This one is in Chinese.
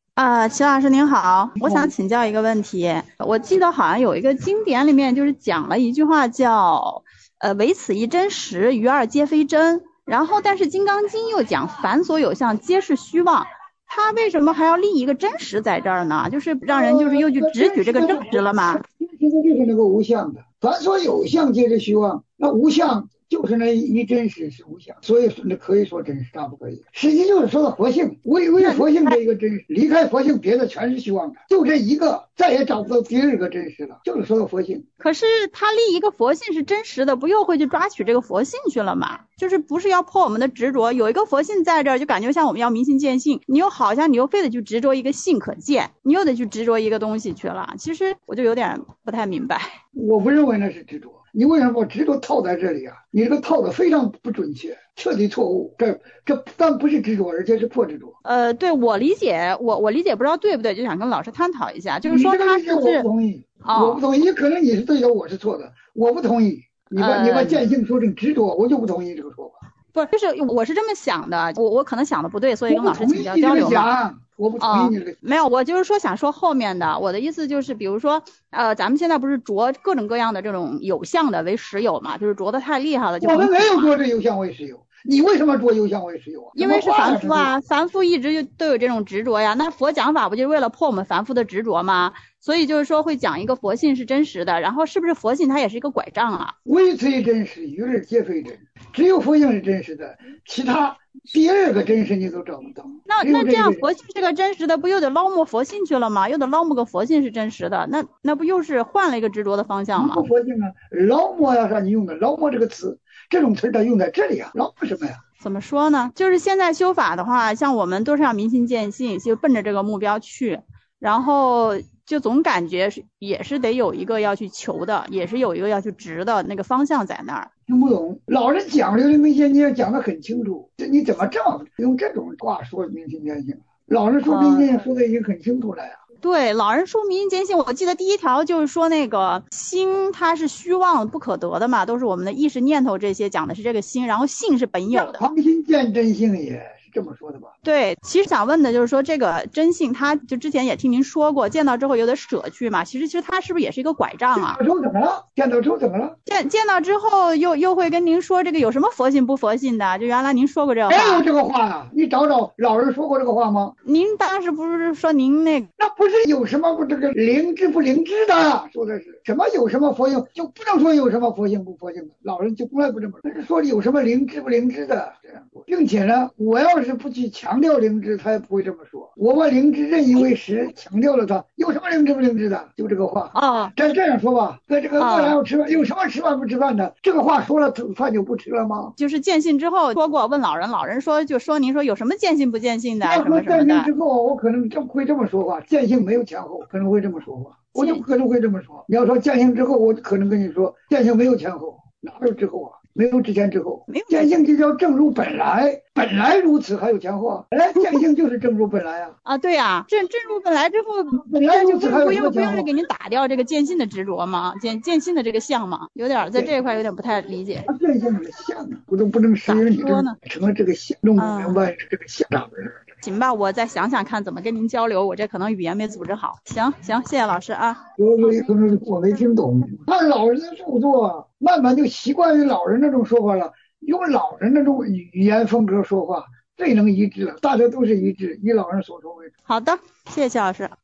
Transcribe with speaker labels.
Speaker 1: 齐老师您好，我想请教一个问题。我记得好像有一个经典里面就是讲了一句话叫唯此一真实，余二皆非真。然后但是《金刚经》又讲凡所有相皆是虚妄，它为什么还要立一个真实在这儿呢？就是让人就是又去
Speaker 2: 那
Speaker 1: 直举这个正实了吗？
Speaker 2: 真实的就是那个无相的，凡所有相皆是虚妄，那无相就是那一真实是无相，所以那可以说真实，大不可以。实际就是说的佛性，唯佛性这一个真实，离开佛性，别的全是虚妄的，就这一个，再也找不到第二个真实了，就是说的佛性。
Speaker 1: 可是他立一个佛性是真实的，不又会去抓取这个佛性去了吗？就是不是要破我们的执着？有一个佛性在这儿，就感觉像我们要明心见性，你又好像你又非得去执着一个性可见，你又得去执着一个东西去了。其实我就有点不太明白。
Speaker 2: 我不认为那是执着，你为什么把执着套在这里啊？你这个套的非常不准确，彻底错误。这不但不是执着，而且是破执着。
Speaker 1: 对我理解，我理解不知道对不对，就想跟老师探讨一下，就是
Speaker 2: 你
Speaker 1: 说
Speaker 2: 这个理解我
Speaker 1: 他是不是
Speaker 2: 不同意，我不
Speaker 1: 哦。
Speaker 2: 同意，可能你是对的，我是错的，我不同意。你把
Speaker 1: 呃
Speaker 2: 见性说成执着，我就不同意这个说法。
Speaker 1: 不，就是我是这么想的，我可能想的不对，所以
Speaker 2: 我不
Speaker 1: 跟老师请教
Speaker 2: 同意你这个
Speaker 1: 交流嘛。
Speaker 2: 想，我不同意你这个。
Speaker 1: 没有，我就是说想说后面的。我的意思就是，比如说，咱们现在不是着各种各样的这种有相的为实有嘛，就是着的太厉害了就
Speaker 2: 我们没
Speaker 1: 很苦嘛。
Speaker 2: 有说这有相为实有，你为什么说有相为实有啊？什
Speaker 1: 因为是
Speaker 2: 么话呀？
Speaker 1: 凡夫啊，凡夫一直都有这种执着呀。那佛讲法不就是为了破我们凡夫的执着吗？所以就是说会讲一个佛性是真实的，然后是不是佛性它也是一个拐杖啊？
Speaker 2: 唯此一真实，余日皆非真。只有佛性是真实的，其他第二个真实你都找不到。
Speaker 1: 那
Speaker 2: 只有
Speaker 1: 这样
Speaker 2: 这一个人。
Speaker 1: 佛性是个真实的，不又得捞摸佛性去了吗？又得捞摸个佛性是真实的，那不又是换了一个执着的方向
Speaker 2: 什么
Speaker 1: 吗？
Speaker 2: 佛性啊？劳模要让你用的劳模这个词，这种词它用在这里啊，劳模什么呀？
Speaker 1: 怎么说呢？就是现在修法的话，像我们都是要明心见性，就奔着这个目标去，然后就总感觉也是得有一个要去求的，也是有一个要去执的那个方向在那儿。
Speaker 2: 听不懂，老人讲究的明心见性讲得很清楚，这你怎么这么用这种话说明心见性？老人说明心见性说的已经很清楚了呀。
Speaker 1: 对，老人说明心见性，我记得第一条就是说那个心它是虚妄不可得的嘛，都是我们的意识念头这些讲的是这个心，然后性是本有的。
Speaker 2: 旁心见真性也是这么说的吧？
Speaker 1: 对，其实想问的就是说，这个真性，它就之前也听您说过，见到之后有点舍去嘛。其实它是不是也是一个拐杖啊？
Speaker 2: 见到之后怎么了？见到之后怎么了？
Speaker 1: 见到之后又会跟您说这个有什么佛性不佛性的？就原来您说过这个话，
Speaker 2: 没有这个话啊！你找找老人说过这个话吗？
Speaker 1: 您当时不是说您那个
Speaker 2: 那不是有什么这个灵智不灵智的，说的是什么有什么佛性，就不能说有什么佛性不佛性的。老人就从来不这么说，那是说有什么灵智不灵智的这样说，并且呢，我要是不去强调灵智，他也不会这么说。我把灵智认为实，强调了它，有什么灵智不灵智的？就这个话。
Speaker 1: 哦
Speaker 2: 这样说吧，那这个饿了
Speaker 1: 哦，
Speaker 2: 要吃饭，有什么吃饭不吃饭的？这个话说了，饭就不吃了吗？
Speaker 1: 就是见性之后说过，问老人，老人说就说您说有什么见性不见性的
Speaker 2: 要
Speaker 1: 什么
Speaker 2: 说见性
Speaker 1: 什么的。
Speaker 2: 之后，我可能会这么说话，见性没有前后，可能会这么说话，我就可能会这么说。你要说见性之后，我就可能跟你说，见性没有前后，哪有之后啊？没有之前之后，
Speaker 1: 没有
Speaker 2: 见性就叫正如本来，本来如此，还有前后啊？本来见性就是正如本来啊，
Speaker 1: 啊，对呀，正入本来之后，
Speaker 2: 本来
Speaker 1: 就
Speaker 2: 如此，还有
Speaker 1: 不
Speaker 2: 什么前后？
Speaker 1: 用给您打掉这个见性的执着吗？见性的这个相吗？有点在这一块有点不太理解。
Speaker 2: 见性这个相啊，我都不能适应你这
Speaker 1: 说呢？
Speaker 2: 成了这个相，弄不明白是这个相咋回事。
Speaker 1: 行吧，我再想想看怎么跟您交流，我这可能语言没组织好。行，谢谢老师啊。
Speaker 2: 可能我没听懂，看老人的著作，慢慢就习惯于老人那种说法了，用老人那种语言风格说话，最能一致了，大家都是一致，以老人所说为主。
Speaker 1: 好的，谢谢老师。